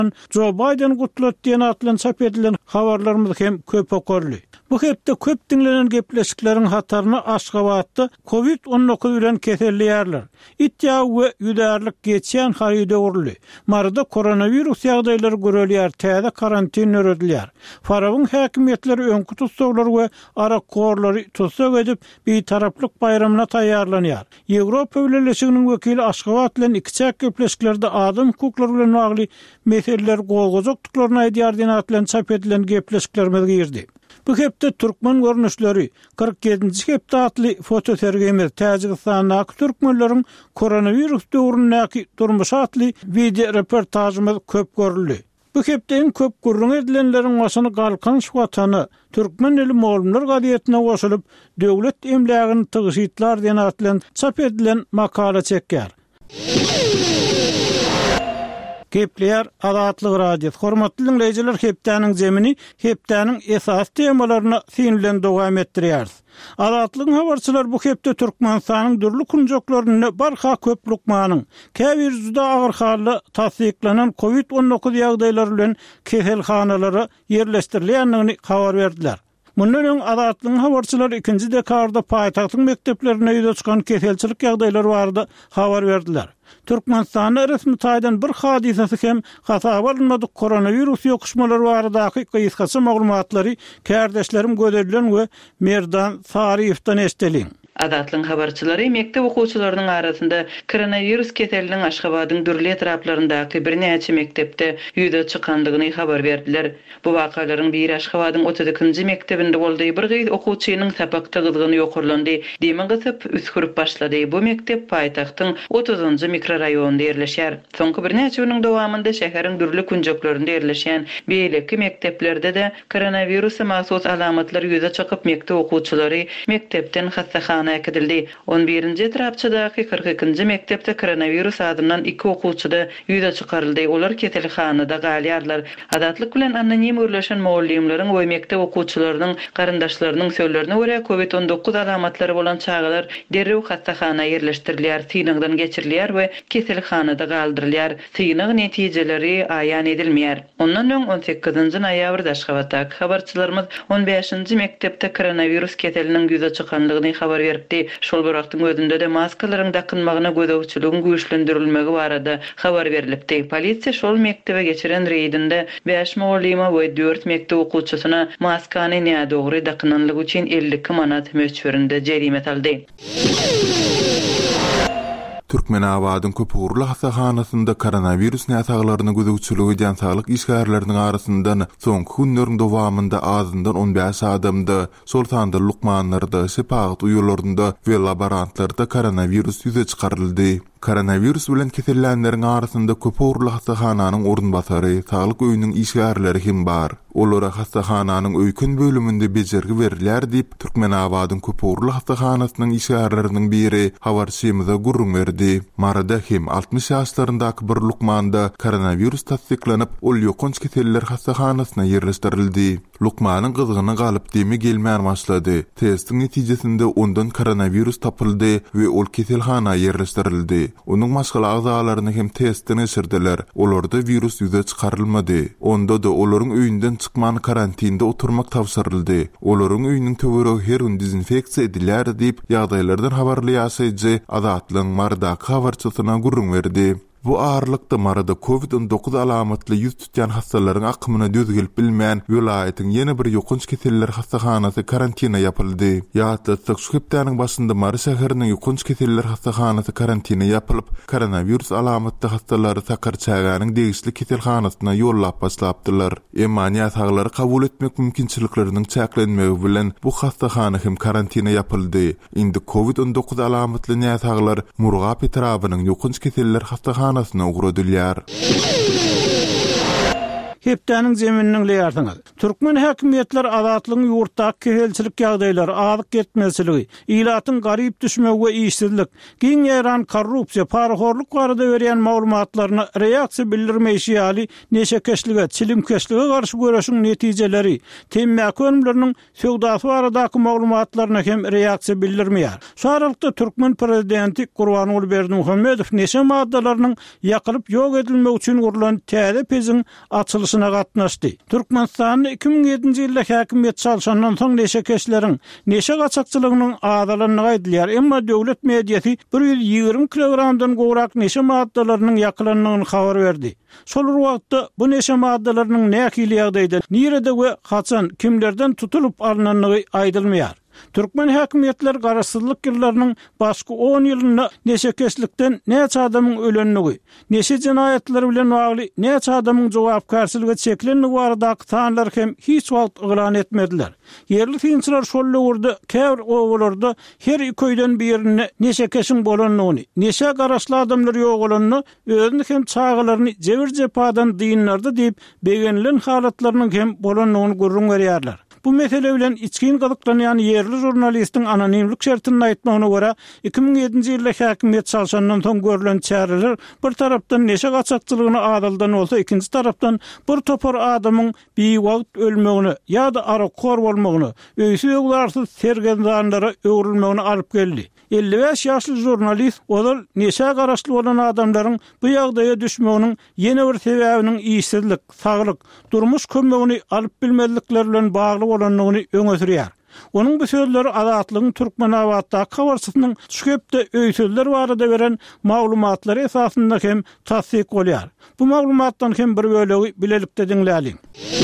Joe Biden gutlat diýen atlan çap edilen habarlarymyz hem köp okurly. Bu hepde köp dinlenen gepleşiklerin hataryny Aşgabatda COVID-19 bilen keselliýärler. İttiýa we ýüderlik geçýän haýyda urly. Marada koronavirus ýagdaýlary görülýär, täze karantin öredilýär. Farawyň häkimetleri öňkü tutsaglar we arakorlary tutsak edip bir taraplyk bayramına taýýarlanýar. Ýewropa Birleşiginiň wekili Aşgabat bilen iki gepleşiklerde adam hukuklary bilen bagly meseleler gowgazokdyklaryny aýdýar diýen atlan çap edilen gepleşiklerime girdi. Bu hepde Türkmen görnüşleri 47-nji hepde atly foto sergimi Täjikistanyň türkmenleriň koronavirus döwründäki durmuşy atly video reportajymyz köp görüldi. Bu hepde en köp gurrun edilenlerin başyny galkan şuwatany Türkmen eli molumlar gadyetine goşulyp döwlet emlägini tygyşytlar diýen atlan çap edilen makala çekýär. Gepler Azatlyk Radio. Hormatly dinleyijiler, hepdäniň zemini, hepdäniň esas temalaryny sinlen dowam etdirýäris. Azatlyk habarçylar bu hepde Türkmenistanyň dürli kunjoklaryny barha köp lukmanyň käbir juda agyr halda tasdiklanan COVID-19 ýagdaýlary bilen keselhanalary ýerleşdirilýändigini habar berdiler. Mundan öň Azatlyk habarçylar 2-nji dekabrda paýtagtyň mekdeplerine ýüze çykan keselçilik ýagdaýlary barada habar berdiler. Türkmenistanyň resmi taýdan bir hadisesi hem hasaba alınmadyk koronavirus ýokuşmalary baradaky gysgaça maglumatlary kärdeşlerim göderilen we Merdan Sariyevden esdeliň. Azatlyk habarçylary mektep okuwçylarynyň arasynda koronavirus keselliginiň Aşgabatyň dürli etraplaryndaky birnäçe mektepde ýüze çykandygyny habar berdiler. Bu wakalaryň biri Aşgabatyň 32-nji mektebinde boldy. Bir gyz okuwçynyň sapakda gyzgyny ýokurlandy. Diýmen gysyp üskürüp başlady. Bu mektep paýtagtyň 30-njy mikroraýonunda ýerleşýär. Soňky birnäçe ýylyň dowamında şäheriň dürli kunjoklarynda ýerleşýän beýleki mekteplerde de koronavirusa mahsus alamatlar ýüze çykyp mektep okuwçylary mektepden hastaxanaga gidildi. 11-nji etrapçydaky 42-nji mektepde koronavirus adından 2 okuwçyda ýüze çykaryldy. Olar keselhanada galýarlar. Azatlyk bilen anonim örleşen muallimleriň we mektep okuwçylarynyň garandaşlarynyň sözlerine görä COVID-19 alamatlary bolan çağlar derrew hastaxanaga ýerleşdirilýär, synagdan geçirilýär we keselhanada galdyrylýar. Synagy netijeleri aýan edilmeýär. Ondan öň 18-nji noýabrda Aşgabatdaky habarçylarymyz 15-nji mektepde koronavirus keseliniň ýüze çykandygyny habar berdi. Şol bir wagtyň özünde de maskalaryň takynmagyna gözegçiligiň güýçlendirilmegi barada habar berilipdi. Polisiýa şol mektebe geçiren reýdinde 5 muallima we 4 mektep okuwçysyna maskany nädogry takynanlygy üçin 52 manat möçberinde jerimet aldy. Türkmenabadyň köpürli hastahanasynda koronavirus näsaglaryny gözegçiligi diýen saglyk işgärleriniň arasyndan soňky günleriň dowamında azyndan 15 adamda şol sanda lukmanlarda, sepagat uýurlarynda we laborantlarda koronavirus ýüze çykaryldy. Koronavirus bilen kesellenleriň arasynda köpürli hastahananyň orunbasary, saglyk öýüniň işgärleri hem bar. Olara hastahananyň öýkün bölüminde bejergi berilýär diýip Türkmenabadyň köpürli hastahanasynyň işgärleriniň biri habarçymyza gurrun berdi. Marada hem 60 ýaşlaryndaky bir lukmanda koronavirus tasdiklanyp, ol ýokunç keseller hastahanasyna ýerleşdirildi. Lukmanyň gyzgyny galyp demi gelmän başlady. Testiň netijesinde ondan koronavirus tapyldy we ol keselhana ýerleşdirildi. Onuň maşgal agzalaryny hem testine sirdiler. Olarda virus ýüze çykarylmady. Onda da olaryň öýünden çykman karantinde oturmak tapşyryldy. Olaryň öýüniň töweregi her gün dezinfeksiýa edilýär diýip ýagdaýlardan habarlaýasyjy Azatlyň Mardaky habarçysyna gurrun berdi. Bu ağırlıkda marada COVID-19 alamatlı yüz tutyan hastaların akımına düz gelip bilmeyen vilayetin yeni bir yokunç keseller hastahanası karantina yapıldı. Yağıtlatsak şu heptanın başında Mara şehirinin yokunç keseller hastahanası karantina yapılıp koronavirus alamatlı hastaları Sakarçağanın değişli keselhanasına yollap başlaptılar. Emani asağları kabul etmek mümkünçiliklerinin çeklenmeyi bilen bu hastahana hem karantina yapıldı. Indi COVID-19 alamatlı ne asağlar Murgap etrafının yokunç keseller hastahanasına uğradılıyar. hepdäniň zemininiň leýardyňyz. Türkmen häkimetler azatlygyň ýurtdaky kehelçilik ýagdaýlary, azyk getmezligi, ilatyň garyp düşmegi we işsizlik, giň ýaran korrupsiýa, parahorluk barada berýän maglumatlaryna reaksiýa bildirmeýişi ýaly neşekeşlige, çilimkeşlige garşy görüşiň netijeleri, temmäki önümleriniň söwdasy baradaky maglumatlaryna hem reaksiýa bildirmeýär. Şu aralykda Türkmen prezidenti Gurbanuly Berdimuhammedow neşe maddalarynyň ýakylyp ýok edilmegi üçin gurulan täze peziň açylyşyna gatnaşdy. Türkmenistanyň 2007-nji ýylda häkimet çalşandan soň neşekeşleriň neşe gaçakçylygynyň adalanyny aýdylýar, emma döwlet mediýasy 120 kilogramdan gowrak neşe maddalarynyň ýakylanmagyny habar berdi. Şol wagtda bu neşe maddalarynyň nähili ýagdaýda nirede we haçan kimlerden tutulup alynanlygy aýdylmaýar. Türkmen häkimetler garaşsyzlyk ýyllarynyň başky 10 ýylyna neşekeşlikden näçe adamyň ölenligi, neşe jinayetler bilen bagly näçe adamyň jogapkarçylygy çeklenligi baradaky tanlar hem hiç wagt ýylan etmediler. Yerli finçiler şol ýurda käbir owalarda her iki köýden birine neşekeşiň bolanlygyny, neşe garaşly adamlar ýok bolanyny, özüni hem çağalaryny jebir jepadan diýinlerdi diýip begenilen halatlarynyň hem bolanlygyny gurrun berýärler. Bu mesele bilen içkin gazyklanýan yerli jurnalistiň anonimlik şertini aýtmagyna görä 2007-nji ýylda häkimet çalşandan soň görülen çäreler bir tarapdan neşe gaçakçylygyny adaldan bolsa, ikinji tarapdan bir topar adamyň beýwagt ölmegini ýa-da arakor bolmagyny, öýsü ýoglarsyz sergendanlara öwrülmegini alyp geldi. 55 ýaşly jurnalist olar neşe garaşly bolan adamlaryň bu ýagdaýa düşmeginiň ýene bir sebäbiniň işsizlik, saglyk, durmuş kömegini alyp bilmedikleri bilen bagly bolanlygyny öňe sürýär. Onun bu sözleri azatlygyň Türkmen awatdaky habarçysynyň şühepde öýsüzler barada beren maglumatlary esasynda hem tasdik bolýar. Bu maglumatdan hem bir bölegi bilelikde diňläli.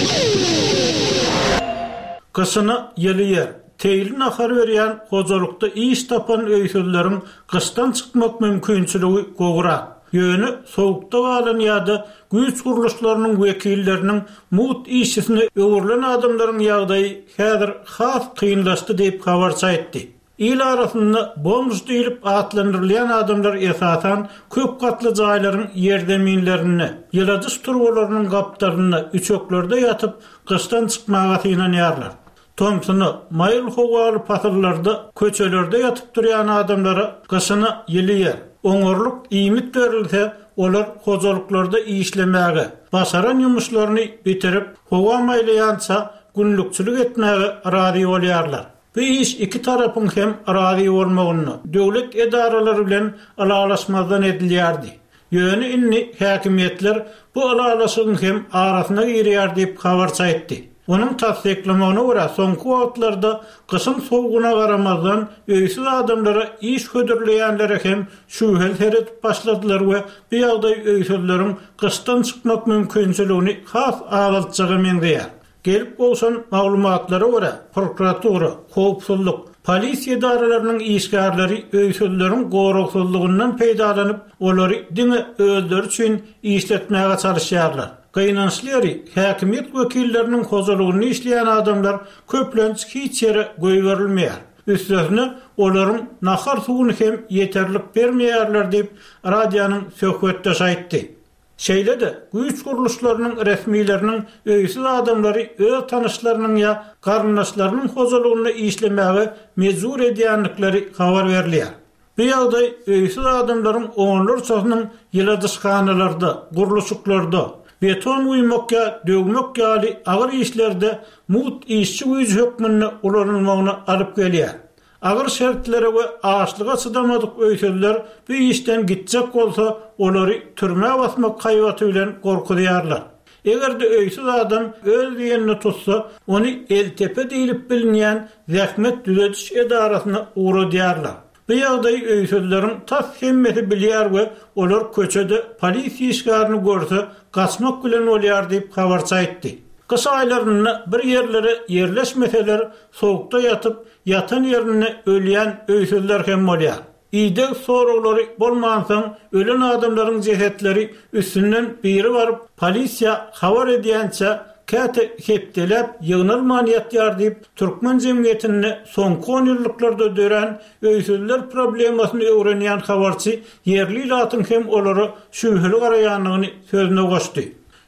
Gysyny ýelýär. Teýlin ahar berýän hozalykda iş tapan öýsüzleriň gystan çykmak mümkinçiligi gowrak. Ýöne sowukda galan ýa-da güýç guruluşlarynyň wekilleriniň mut işçisine öwrülen adamlaryň ýagdaýy häzir has kynlaşdy diýip habar çaýtdy. İl arasynda bomж diýilip atlandyrylýan adamlar esasan köp gatly jaýlaryň ýerdeminlerini, ýyladys turbalarynyň gapdaryny üçöklerde ýatyp gystan çykmaga synanýarlar. Tomsunu, mayıl hovalı patırlarda, köçelerde yatıp duran adamlara gysını ýelýär. Oňorluk iýmit berilse, olar hozalyklarda işlemäge, basaran ýumuşlaryny bitirip, hova maýlaýança günlükçilik etmäge razy bolýarlar. Bu iş iki tarapyň hem razy bolmagyny döwlet edaralary bilen alalaşmazdan edilýärdi. Ýöne inni häkimetler bu alalaşygyň hem arasyna girýär diýip habar çaýtdy. Onun tasdiklamagyna görä soňky wagtlarda gysym sowuguna garamazdan öýsüz adamlara iş hödürleýänlere hem şühel seretip başladylar we bu ýagdaý öýsüzleriň gystan çykmak mümkinçiligini has agaltjagy meňdeýär. Gelip bolsan maglumatlary görä prokuratura, howpsuzlyk, polisiýa idaralarynyň işgärleri öýsüzleriň goruksyzlygyndan peýdalanyp olary diňe özleri üçin işletmäge çalışýarlar. Gaýnançlyary häkimet wekilleriniň hozalygyny işleýän adamlar köplenç hiç ýere goýberilmeýär. Üstesine olaryň nahar suwuny hem ýeterlik bermeýärler diýip radionyň söhbetde aýtdy. Şeýle-de güýç guruluşlarynyň resmiýleriniň öýsüz adamlary öz tanyşlarynyň ýa garyndaşlarynyň hozalygyny işlemäge mejbur edýänlikleri habar berilýär. Bu ýagdaý öýsüz adamlaryň oňlar çagynyň ýyladyşkanalarda, guruluşyklarda beton uýmakka, döwmek ýaly agyr işlerde mut işçi güýç hökmüne ulanylmagyna alyp gelýär. Agyr şertlere we ağaçlyga çydamadyk öýsüzler bu işden gitjek bolsa, olary türme basmak kaýwaty bilen gorkudýarlar. Egerde öýsüz adam öz diýenini tutsa, ony eltepe diýilip bilinýän zähmet düzetiş edarasyna uğradýarlar. Bu ýagdaý öýsüzleriň tas hemmeti bilýär we olar köçede polisiýa işgärini görse gaçmak bilen bolýar diýip habar çaýtdy. Kış aýlaryna bir ýerlere ýerleşmeseler, sowukda ýatyp, ýatan ýerine ölýän öýsüzler hem bolýar. İýde soraglary bolmansaň, ölen adamlaryň jehetleri üstünden biri baryp polisiýa habar edýänçe käte hepdelep ýygnalman ýatýar diýip Türkmen jemgyýetini soňky 10 ýyllarda dören öýsüzler problemasyny öwrenýän habarçy yerli ilatyň hem olary şüheli garaýanlygyny sözüne goşdy.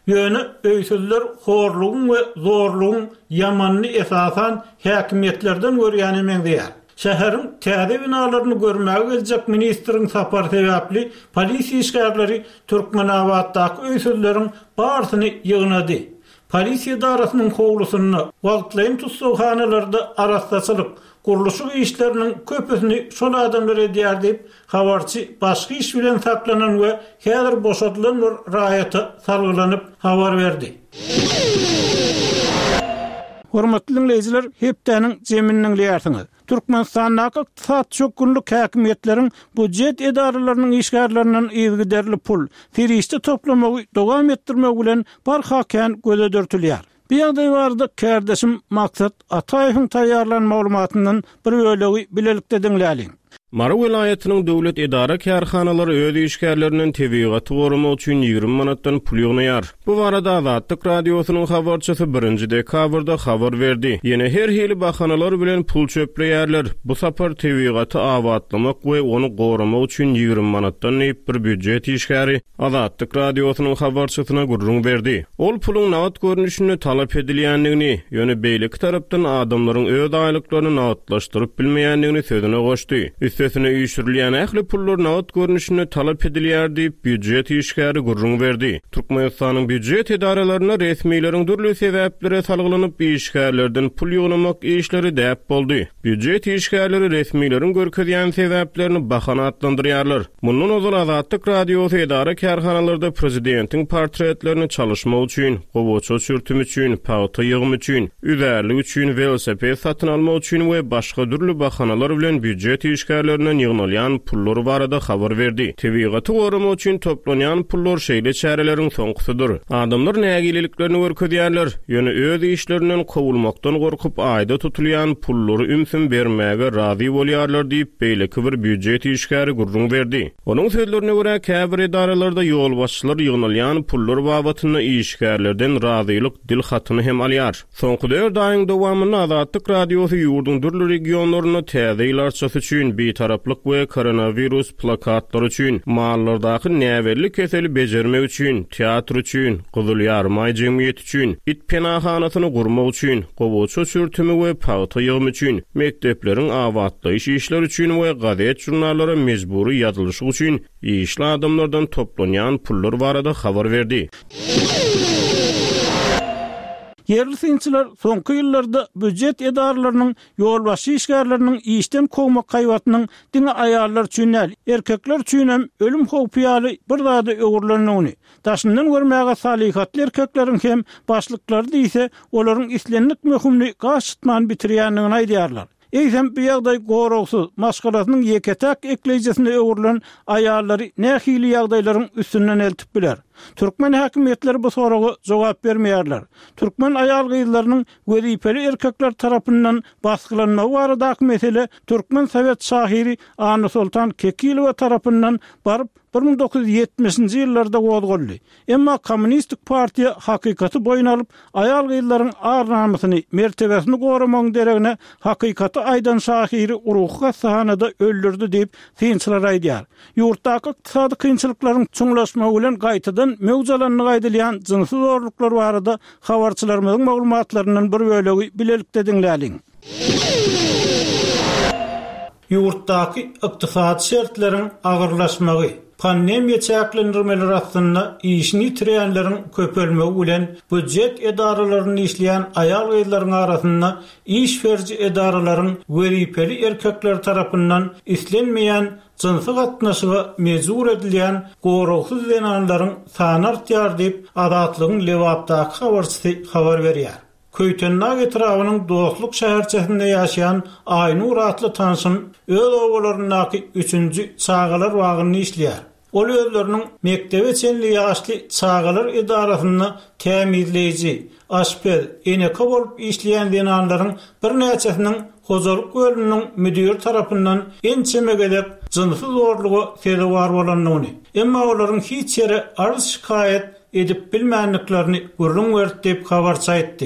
Ýöne öýsüzler horlugyň we zorlugyň ýamanly esasan häkimetlerden görýän emekdiýär. Şäheriň täze binalaryny görmäge geljek ministriň sapar sebäpli polisiýa işgärleri Türkmenawatdaky öýsüzleriň barsyny ýygnady. Polisiýa darasynyň howlusyny wagtlaýyn tutsakhanalarda arastaçylyk guruluşy işleriniň köpüsini şol adamlar edýär diýip habarçy başga iş bilen saklanan we häzir boşatylan bir raýata salgylanyp habar berdi. Hormatly dinleýijiler, hepdeniň jeminiň liýarsyňyz. Türkmenistanyň iqtisat çökünlük häkimetleriň budjet edaralarynyň işgärlerinden ýygyderli pul, firişde toplamagy dowam etdirmek bilen barhakan göze dörtülýär. Bir ýagdaý barda kärdeşim maksat Ataýewiň taýýarlan maglumatyndan bir bölegi bilelikde dinläliň. Mara vilayatynyň döwlet edara kärhanalary öz işgärleriniň tebigaty gorumak üçin 20 manatdan pul ýygnaýar. Bu barada Azatlyk radiosynyň habarçysy 1-nji dekabrda habar berdi. Ýene her hili bahanalar bilen pul çöpleýärler. Bu sapar tebigaty awatlamak we onu gorumak üçin 20 manatdan näip bir büdjet işgäri Azatlyk radiosynyň habarçysyna gurrun berdi. Ol pulun nagat görnüşini talap edilýändigini, ýöne beýlik tarapdan adamlaryň öz aýlyklaryny nagatlaşdyryp bilmeýändigini sözüne goşdy. Üstesine üýşürilýän ähli pullar nagat görnüşini talap edilýär diýip büdjet işgäri gurrun berdi. Türkmenistanyň büdjet edaralaryna resmiýleriň dürli sebäplere salgylanyp işgärlerden pul ýygnamak işleri däp boldy. Büdjet işgärleri resmiýleriň görkezýän sebäplerini bahana atlandyrýarlar. Mundan ozal Azatlyk radiosy edara kärhanalarynda prezidentiň portretlerini çalışmak üçin, gowaça sürtüm üçin, paýta ýygym üçin, üzerlik üçin, velosiped satyn almak üçin we başga dürli bahanalar bilen büdjet işgärlerinden ýygnalýan pullar barada habar berdi. Tebigaty gorumak üçin toplanýan pullar şeýle çäreleriň soňgusydyr. Adamlar nägileliklerini görkezýärler, ýöne öz işlerinden kowulmakdan gorkup aýda tutulýan pullary ümsün bermäge razy bolýarlar diýip beýleki bir büdjet işgäri gurrun berdi. Onuň sözlerine görä käbir edaralarda ýol başçylar ýygnalýan pullar babatyny işgärlerden razylyk dil hatyny hem alýar. Soňky döwür daýyň dowamyny Azatlyk radiosy ýurdun dürli regionlaryny täze ýylarçasy üçin taraplyk we koronavirus plakatlary üçin, mallardaky näwerlik keseli bejermek üçin, teatr üçin, Gyzyl Ýarmaý jemgyýeti üçin, it penahanasyny gurmak üçin, gowaça sürtümi we paýta ýygym üçin, mekdepleriň awatlaýyş işleri üçin we gazet jurnallara mejbury ýazylyşy üçin işli adamlardan toplanýan pullar barada habar berdi. Yerli synçylar soňky ýyllarda büdjet edaralarynyň ýolbaşy işgärleriniň işden kowmak gaýwatynyň diňe aýallar üçin, erkekler üçin hem ölüm howpy ýaly bir zada öwürlenýäni, daşyndan görmäge salyhatly erkekleriň hem başlyklary diýse olaryň islenlik möhümni gaşytman bitirýändigini aýdýarlar. Eýsem bu ýagdaý gorugsyz maşgalatynyň ýeketäk ekleýjesine öwürlen aýallary nähili ýagdaýlaryň üstünden eltip biler. Türkmen häkimetleri bu soraga jogap bermeýärler. Türkmen aýal gyzlarynyň wezipeli erkekler tarapyndan baskylanmagy baradaky mesele Türkmen Sowet şahyry Any Sultan Kekilowa tarapyndan baryp 1970-nji ýyllarda gozgoldy. Emma Kommunistik partiýa hakykaty boýuna alyp aýal gyzlaryň arnamasyny, mertebesini gorumagyň deregine hakykaty aýdan şahyry uruhga sahanada öldürdi diýip synçylar aýdýar. Ýurtdaky iqtisady kynçylyklaryň çuňlaşmagy bilen gaýtadan mewjalanyny gaýdylýan jinsy zorluklar barada habarçylarymyzyň maglumatlarynyň bir bölegi bilelikde dinläliň. Ýurtdaky iqtisady şertleriň agyrlaşmagy, pandemiýa çäklendirmeleri aslynda işini ýitirýänleriň köpelmegi bilen budjet edaralaryny işleýän aýal gyzlaryň arasynda iş ferji edaralaryň wezipeli erkekler tarapyndan islenmeýän jinsy gatnaşyga mejbur edilýän gorugsyz zenanlaryň sany artýar diýip Azatlygyň Lewapdaky habarçysy habar berýär. Köytennak etrawynyň dostluk şäherçesinde ýaşaýan Aynur atly tanşym öz owalarynaky 3-nji çağalar wagyny işleýär. Ol özleriniň mektebe çenli ýaşly çağalar edarasyny tämizleýiji, aşpez, eneke bolup işleýän zenanlaryň bir näçesiniň hojalyk bölüminiň müdiri tarapyndan ençemegedek jinsy zorlugy sezip bar bolanlygyny, emma olaryň hiç ýere arz şikayet edip bilmänliklerini gurrun berdi diýip habarçy aýtdy.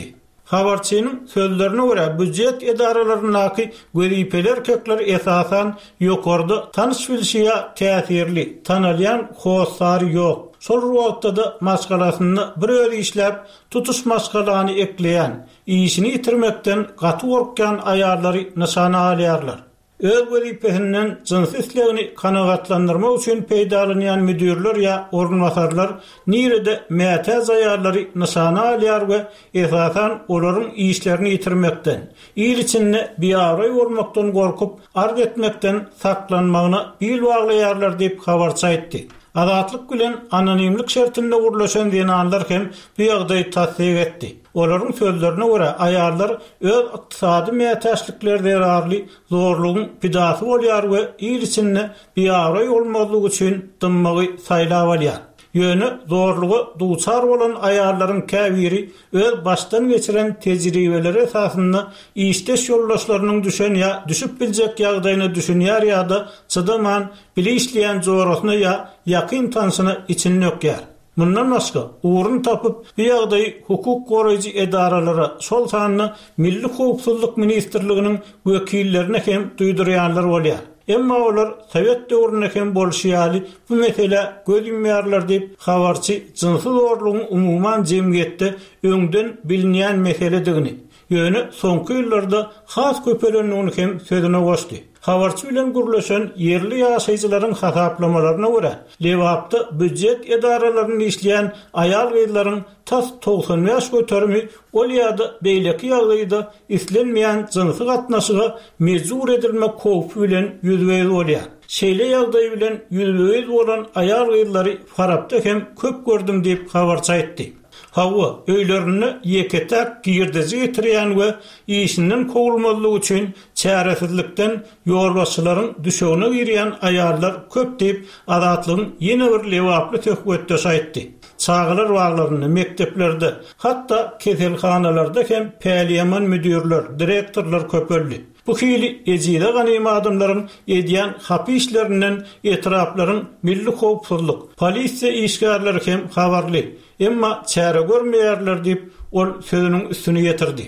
Habarçynyň sözlerine göre büdjet edaralarynyňky wezipler kökler esasan ýokarda tanış bilşiýa täsirli, tanalyan howsary ýok. Sol ruwatda da maskalasyny bir özi işläp, tutuş maskalany ekleýän, işini itirmekden gaty gorkýan aýallary nysana alýarlar. Öz wezipesinden jynsy islegini kanagatlandyrmak üçin peýdalanýan müdürler ýa organwasarlar nirede mätäz aýallary nysana alýar we esasan olaryň işlerini itirmekden, il içinde biýary bolmakdan gorkup, arz etmekden saklanmagyna bil baglaýarlar diýip habarçy aýtdy. Azatlyk bilen anonimlik şertinde gurlaşan dinanlar hem bu ýagdaýy tasdik etdi. Olaryň sözlerine görä aýallar öz ykdysady mätäçlikleri zararly zorlugyň pidasy bolýar we il içinde biýary bolmagylygy üçin dymmagy saýlap alýar. Ýöne zorlugy duçar bolan aýallaryň käbiri öz başdan geçiren tejribeleri esasynda işdeş ýoldaşlarynyň düşen ýa düşüp biljek ýagdaýyny düşünýär ýa-da çydaman bile işleýän zorasyny ýa ýakyn tansyny içinde ökýär. Mundan başga uğrun tapıp bir ýagdaýy hukuk goraýjy edaralary şol sanyny Milli Howpsuzlyk Ministrliginiň wekillerine hem duýdurýanlar bolýar. Emma olar Sowet döwrüne hem bolşýaly bu mesele göz yumýarlar diýip habarçy jynsy zorlugyň umuman jemgyýetde öňden bilinýän meseledigini, ýöne soňky ýyllarda has köpelenigini hem sözüne goşdy. Habarçy bilen gurlaşan yerli ýaşaýjylaryň hasaplamalarına görä, Lewapda büdjet edaralaryny işleýän aýal gyzlaryň tas 90 ýaş götermi ol ýa-da beýleki ýagdaýda islenmeýän jynsy gatnaşyga mejbur edilmek howpy bilen ýüzbeýiz bolýar. Şeýle ýagdaý bilen ýüzbeýiz bolan aýal gyzlary Farapda hem köp gördüm diýip habarçy aýtdy. Hawa öýlerini ýeketek girdezi getirýän we işinden kowulmalygy üçin çäresizlikden ýolbaşçylaryň düşegine girýän aýallar köp diýip azatlygyň ýene bir lewaply töhbetde aýtdy. Çağlar waglaryny mekteplerde, hatda keselhanalarda hem päliýaman müdürler, direktorlar köpeldi. Bu hili ejide ganyma adamlaryň edýän hapy işlerinden etraplaryň Milli Howpsuzlyk, polisiýa işgärleri hem habarly. Emma çäre görmeýärler diýip ol sözüniň üstüne ýetirdi.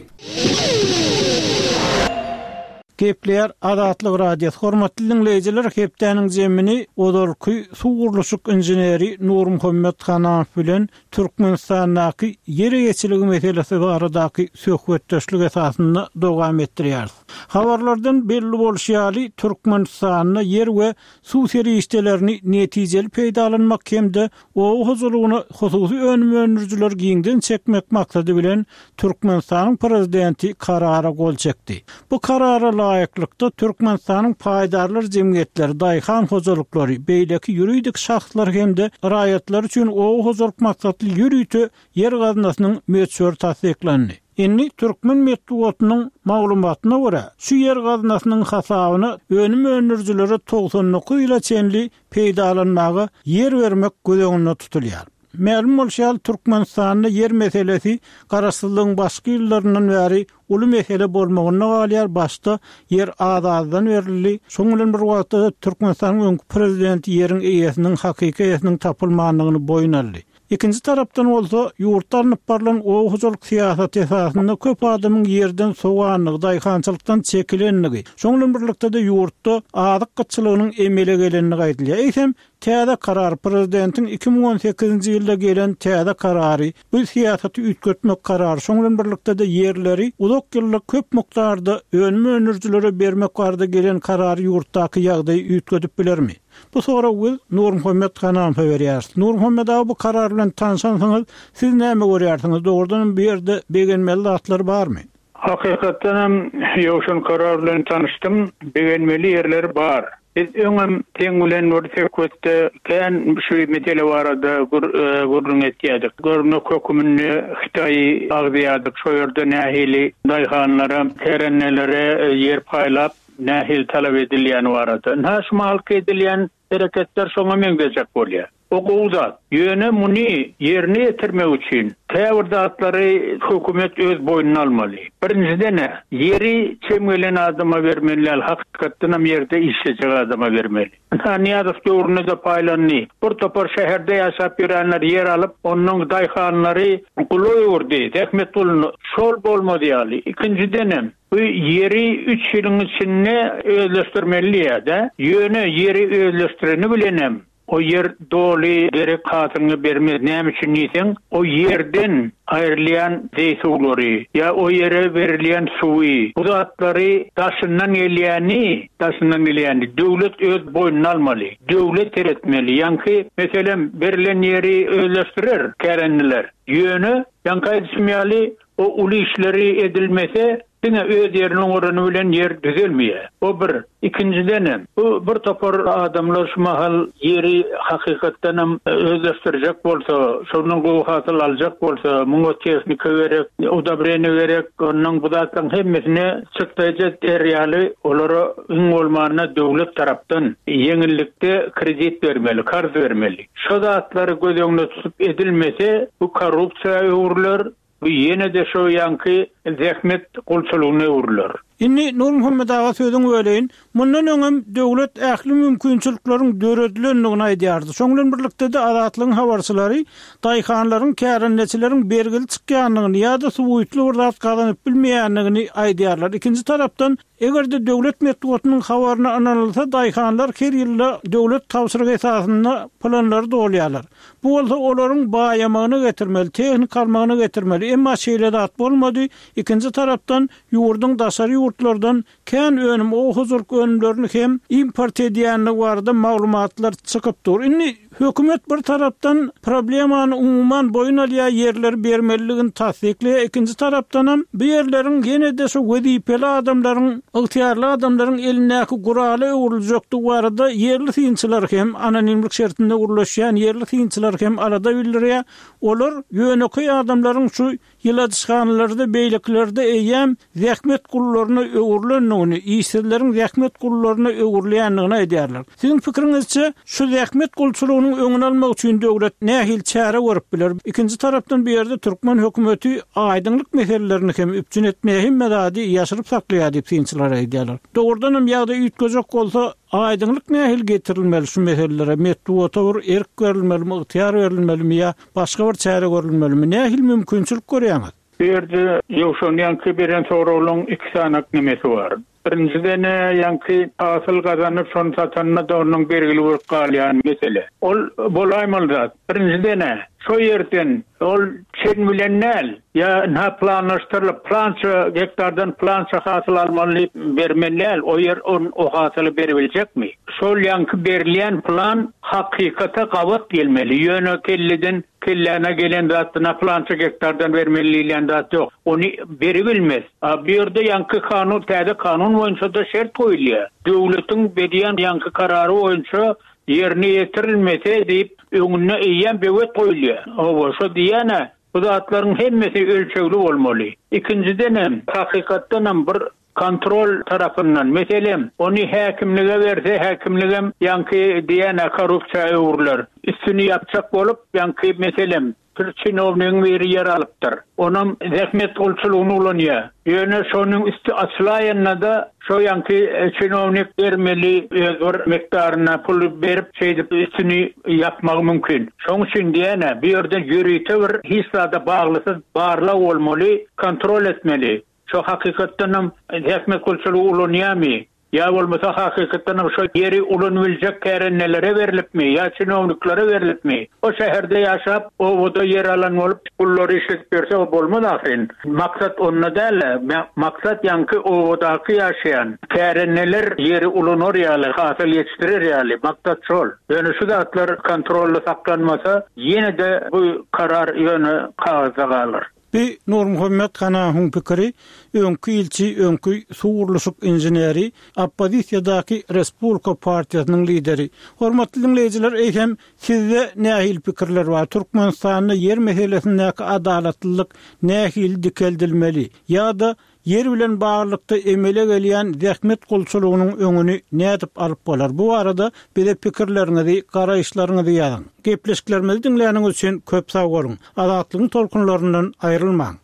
Gepler Azatlyk radiosu hormatly dinleýijiler, hepdeniň jemini Odorky suwurluşyk injeneri Nur Muhammed Hanaw bilen Türkmenistanyň ýere geçiligi meselesi baradaky söhbetdeşlik esasynda dowam etdirýär. Habarlardan belli bolşýaly Türkmenistanyň yer we suw serişdelerini netijeli peýdalanmak hemde o huzurlugyny hususy önümländirjiler giňden çekmek maksady bilen Türkmenistanyň prezidenti karara gol çekdi. Bu karara laýyklykda Türkmenistanyň paýdarlar jemgyýetleri, daýhan hojalyklary, beýleki ýuridik şahslar hemde raýatlar üçin o hojalik maksatly ýürüýte yer gaznasynyň meçhur tasdiklendi. Inni Türkmen medeniýetiniň maglumatyna görä, şu yer gaznasynyň hasabyny önüm önürjileri 99 ýyla çenli peýdalanmagy yer bermek gözeňinde tutulýar. Ma'lum bolşal Türkmenistanyň yer meselesi garaşsyzlygyň başga ýyllaryndan bäri uly mesele bolmagyna galýar, başda yer azaddan berildi. Şoň bilen bir wagtda Türkmenistanyň öňkü prezidenti ýeriň eýesiniň hakyky eýesiniň tapylmanlygyny boýun aldy. İkinci tarapdan olsa yurtlarynıp barlan o hojalyk siýasaty esasynda köp adamyň ýerden sowanlygy, daýhançylykdan çekilenligi, şoň bilen birlikde de ýurtda adyk gıçylygynyň emele gelenligi aýdylýar. Eýsem täze karar prezidentiň 2018-nji ýylda gelen täze karary, bu siýasaty üýtgetmek karary, şoň bilen birlikde de ýerleri uzak ýyllyk köp mukdarda önüme önürjilere bermek barada gelen karary ýurtdaky ýagdaýy üýtgetip bilermi? Bu sonra Nur Muhammed Hanaw berýär. Nur Muhammed bu karar bilen tanışansyňyz, siz näme görýärsiňiz? Dogrudan bir ýerde begenmeli atlary barmy? Hakykatdan hem ýoşun karar bilen tanışdym. Begenmeli ýerler bar. Biz öňem teňgulen wurtsekde kän şu mesele barada gurrun etýärdik. Gurrun hökümini Hitaý agzýardyk. Şo ýerde nähili daýhanlara, terennelere yer paýlap nähil talap edilýän barada. Näşe halk edilýän hereketler şoňa meňdejek bolýar. O gowzat ýöne muny ýerine ýetirmek üçin täwirdatlary hökümet öz boýnuna almaly. Birinciden ýeri çemgelen adama bermeli, hakykatdan hem ýerde işlejek adama bermeli. Niýazow döwründe de paýlandy. Bir topar şäherde ýaşap ýörenler ýer alyp, onuň daýhanlary guloýurdy. Ähmet uluny şol bolmady ýaly. Ikincidenem bu yeri 3 ýylyň içinde özleşdirmeli ýa-da ýöne yeri özleşdireni bilenem. O yer doli gerek hatyryny bermez. Näme üçin diýsen, o yerden aýrylýan zeýsuwlary ya o yere berilýän suwy, bu zatlary daşyndan gelýäni döwlet öz boynuna almaly. Döwlet teretmeli. Ýanky meselem berilen yeri özleşdirer kärendiler. Ýöne ýanky etmeli o uly işleri edilmese Dine öz yerinin oranı bilen yer düzelmiyor. O bir. İkinciden bu bir topar adamlar şu mahal yeri hakikaten özleştirecek bolsa, şunun bu hasıl alacak bolsa, mungo teknika vererek, odabreni vererek, onun budatın hemmesine çıktayacak eriyali olara ün olmanına devlet taraftan yenilikte kredit vermeli, karz vermeli. Şu zatları göz önüne tutup edilmese bu korrupsiya uğurlar, bu yine de şu yankı zahmet kulçuluğuna uğurlar. Inni Nur Muhammed ağa sözüň öleýin. Mundan öňem döwlet ähli mümkinçiliklaryň döredlendigini aýdýardy. Şoňdan birlikde de adatlyň habarçylary daýhanlaryň, kärenneçileriň bergili çykýanlygyny ýa-da suwuýtly urdat gazanyp bilmeýänligini aýdýarlar. Ikinji tarapdan egerde döwlet medeniýetiniň habaryny analyza daýhanlar her ýylda döwlet tawsyrygy esasynda planlary dolýarlar. Bu bolsa olaryň baýamagyny getirmeli, tehnik almagyny getirmeli. Emma şeýle zat bolmady. Ikinji tarapdan ýurduň daşary ýurtlardan kän önüm o huzurk önümlerini hem import edýänligi barada maglumatlar çykyp dur. Inni hökümet bir tarapdan problemany umuman boyun alýa yerler bermeliligini tasdikleýär. Ikinji tarapdan hem bu yerleriň ýene-de şu wezipeli adamlaryň, ygtyýarly adamlaryň elindäki guraly öwrüljekdi barada yerli synçylar hem anonimlik şertinde urlaşýan yerli synçylar hem arada bildirýär. Olar ýöneköy adamlaryň şu ýyladyşganlarda, beýliklerde eýem zähmet gullaryny öwürlendigini, ýeşilleriň zähmet gullaryny öwürleýänligini aýdýarlar. Siziň pikiriňizçe şu zähmet gulçulugynyň öňüni almak üçin döwlet nähil çäre görüp biler? Ikinji tarapdan bir ýerde Türkmen hökümeti aýdynlyk meselelerini hem üpçün etmeýe himmedadi ýaşyryp saklaýar diýip synçylar aýdýarlar. Dogrudan hem ýa-da üýtgejek bolsa aýdynlyk nähil getirilmeli şu meselelere? Medeniýete bir erk berilmeli, ygtyýar berilmeli ýa başga bir çäre görülmeli? Nähil mümkinçilik görýäňiz? Berde ýokşan ýanky beren sorawyň iki sanak nemesi bar. Birinciden ýanky asıl gazanyp şonu satanyna da onuň belgili bir galýan mesele. Ol bolaýmaly zat. Birinciden şu ýerden ol çen bilen näl ya na planlaşdyrylyp plança hektardan plança hasyl almaly bermeli, o yer o hasyly berebiljekmi? Şol ýanky berilýän plan hakykata gawat gelmeli. Ýöne kelliden kellana gelen zatına plança hektardan vermelilen zat yok. Onu berebilmez. Bu ýerde ýanky kanun, täze kanun boýunça da şert goýulýar. Döwletiň berýän ýanky karary boýunça yerine yetirilmese deyip öňüne eýen bewet goýulýar. O şo diýene bu zatlaryň hemmesi ölçegli bolmaly. İkinciden hakykatdan bir kontrol tarafından meselem onu häkimlige berse häkimligem ýanky diýene korrupsiýa uğurlar. Üstüni ýapjak bolup ýanky meselem bir çinovnyň biri yer alypdyr. Onam zähmet gulçulugyny ulanýar. Ýöne şonuň üstü açlaýanda da şo ýanky çinovnik bermeli bir mikdaryna pul berip şeýdip üstüni ýapmak mümkin. Şoň üçin diýene bir ýerde ýürüýte bir hissada baglysyz barla bolmaly, kontrol etmeli. Şu hakykatdan zähmet gulçulugy ulanýarmy? Ya bolmasa hakykatdan şu yeri ulanybiljek kärenlere berilipmi, ýa çinovniklere berilipmi? O şäherde ýaşap, o da yer alan bolup pullary işit berse o bolmaz ahyryn. Maksat onda däl, maksat ýanky o daky ýaşaýan kärenler yeri ulanor ýaly, hasyl ýetişdirer ýaly. Maksat şol. Ýöne şu zatlar kontrolly saklanmasa, ýene de bu karar ýöne kagaza galar. Nur Muhammed Kanahyň pikiri, öňkü ilçi, öňkü suwurluşyk inženeri, opposisiýadaky Respublika partiýasynyň lideri. Hormatly dinleýijiler, eýsem sizde nähil pikirler bar? Türkmenistanyň yer meselesindäki adalatlylyk nähil dikeldilmeli? Ýa-da yer bilen baglykda emele gelýän zähmet gulçulugynyň öňüni nädip alyp bolar? Bu arada bize pikirleriňizi, garaýşlaryňyzy ýazyň. Gepleşiklerimizi dinleýäniňiz üçin köp sag bolun. Adatlygyň tolkunlaryndan aýrylmaň.